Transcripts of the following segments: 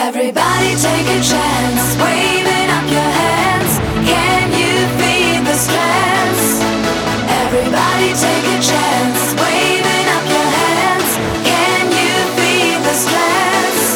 Everybody take a chance, waving up your hands. Can you feel the strength? Everybody take a chance, waving up your hands. Can you feel the strength?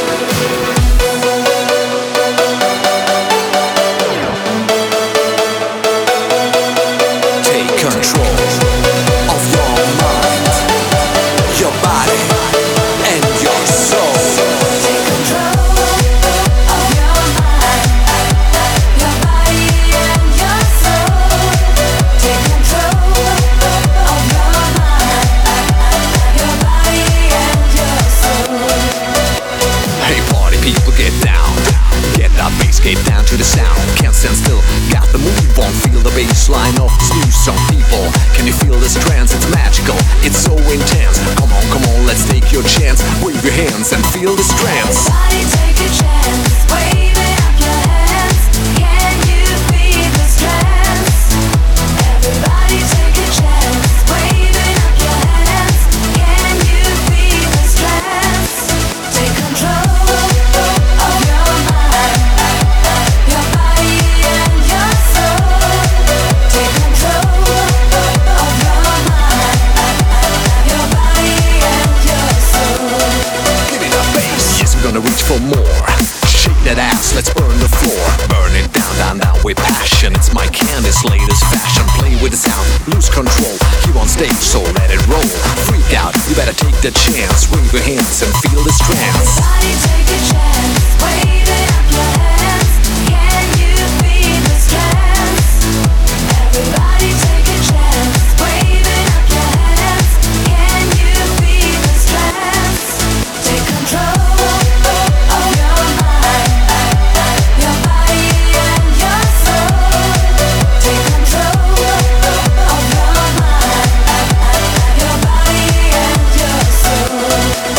Take control of your mind, your body and your soul. Take control of your mind, your body and your soul. Take control of your mind, your body and your soul. Hey party people, get down. Get that bass, get down to the sound. Can't stand still, got the move on. Feel the bass line of this new song. People, can you feel this trance? It's magical, it's so intense. Come on, let's take your chance. Wave your hands and feel this trance. Everybody take a chance, waving up your hands. Can you feel the strength? Everybody take a chance, waving up your hands. Can you feel the strength? Take control of your mind, your body and your soul. Take control of your mind, your body and your soul. Give me the bass. Yes, we're gonna reach for more. Shake that ass, let's burn the floor. Burn it down with passion. It's my Candice latest fashion. Play with the sound, lose control. Here on stage, so let it roll. Freak out, you better take the chance. Wave your hands and feel this trance. Everybody take a chance, waving up your hands. Can you feel the strength? Everybody take a chance, waving up your hands. Can you feel the strength? Take control of your mind, your body and your soul. Take control of your mind, your body and your soul.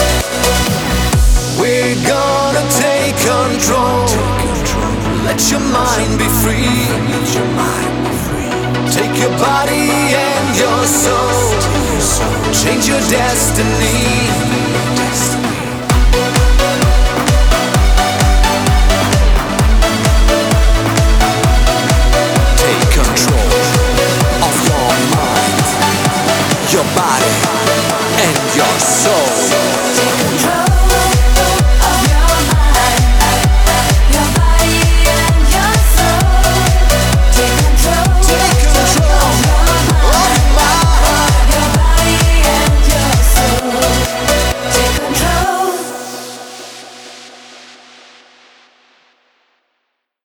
We're gonna take control. Let your mind be free. Take your body and your soul. Change your destiny.